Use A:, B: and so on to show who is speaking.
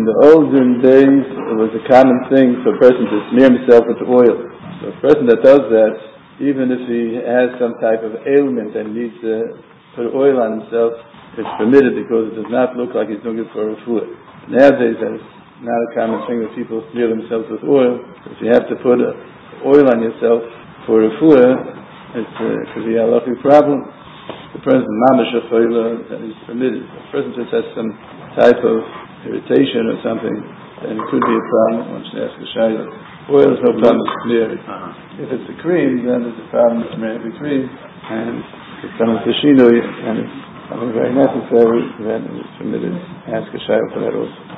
A: In the olden days, it was a common thing for a person to smear himself with oil. So a person that does that, even if he has some type of ailment and needs to put oil on himself, it's permitted because it does not look like he's doing it for a refuah. Nowadays, it's not a common thing that people smear themselves with oil. If you have to put oil on yourself for a refuah, it could be a lucky problem. The person mamash that is permitted. If a person just has some type of irritation or something, then it could be a problem. One should ask a shayla. Oil is no problem to smear it. If it's a cream, then there's a problem with smearing the cream. And if it's something tashino and it's something very necessary, then it's permitted. Ask a shayla for that also.